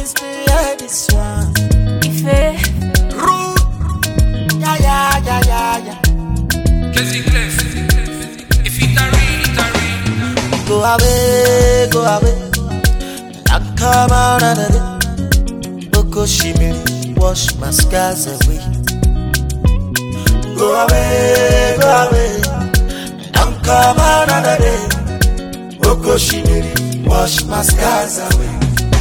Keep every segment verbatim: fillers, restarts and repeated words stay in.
please do hear this one. If it Rude. Yeah, yeah, yeah, yeah, yeah. If it a real, it a real. Go away, go away. And come out another day. Boko shimiri, wash my scars away. Go away, go away. And come out another day. Boko shimiri, wash my scars away.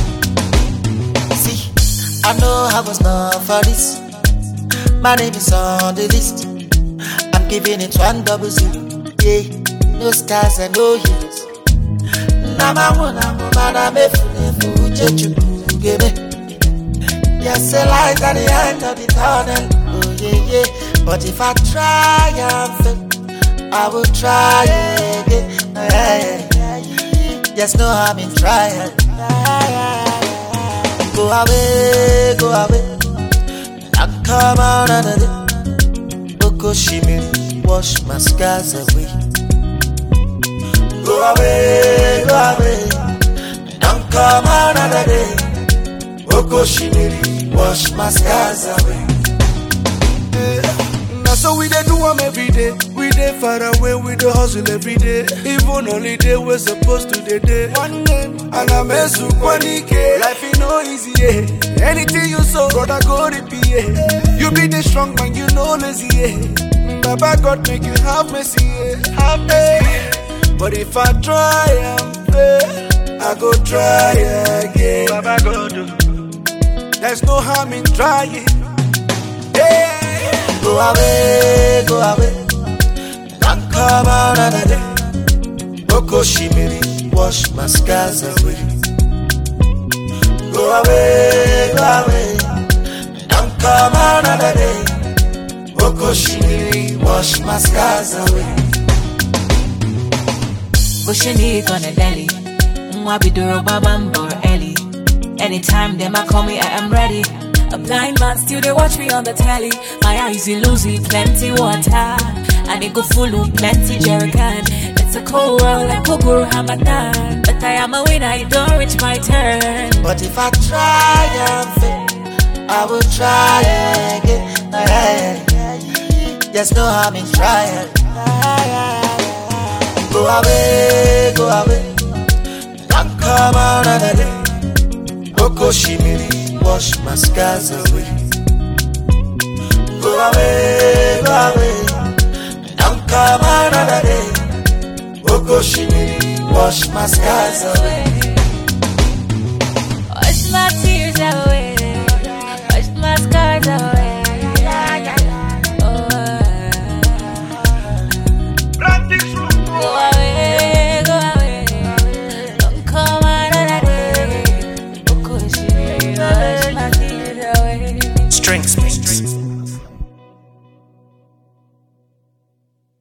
See, I know I was not for this. My name is on the list. I'm giving it one double zero. Yeah, no scars and no heels. Nama wana mwana mefune fujeju gebe. Yes, a light at the end of the tunnel. Oh yeah, yeah. But if I try and fail, I will try again. Yeah, yeah, yeah. There's no harm in trying. Go away, go away. And come out another day. Boko shimiri, wash my scars away. Go away, go away. Don't come another day. Boko shimiri, wash my scars away. Now so we dey do them every day. We dey far away, we dey hustle every day. Even holiday we're supposed to dey day. One name, and I'm a sukwanike. Life is no easy, yeah. Anything you sow, brother go repeat, yeah. You be the strong man, you know lazy, yeah. Baba God make you have mercy, yeah. Have mercy, yeah. But if I try and fail, I go try again. Baba God, there's no harm in trying. Yeah. Go away, go away. Don't come out another day. Boko shimiri, wash my scars away. Go away, go away. Don't come out another day. Boko shimiri, wash my scars away. Bushini gonna deli. Mwabiduro babambo Ellie. Anytime them a call me, I am ready. A blind man still they watch me on the telly. My eyes in losing plenty water. And it go full of plenty jerrycan. It's a cold world like Koguru Hamadan. But I am a winner, it don't reach my turn. But if I try and fail, I will try again. There's no harm in trying. Go away, go away. Don't come out another day. Boko shimiri, wash my scars away. Go away, go away. Don't come out another day. Boko shimiri, wash my scars away.